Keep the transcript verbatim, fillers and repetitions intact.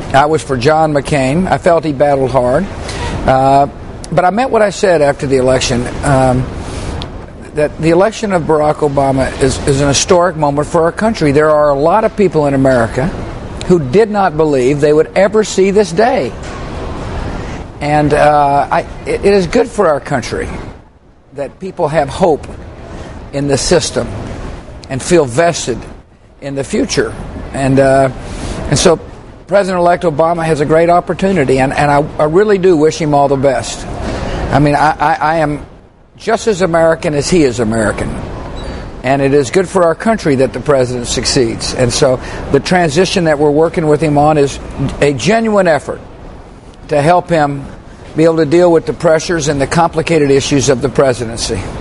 I was for John McCain. I felt he battled hard. Uh, but I meant what I said after the election, um, that the election of Barack Obama is, is an historic moment for our country. There are a lot of people in America who did not believe they would ever see this day. And uh, I, it, it is good for our country that people have hope in the system and feel vested in the future. And uh, and so President-elect Obama has a great opportunity, and, and I, I really do wish him all the best. I mean, I, I, I am just as American as he is American. And it is good for our country that the president succeeds. And so the transition that we're working with him on is a genuine effort to help him be able to deal with the pressures and the complicated issues of the presidency.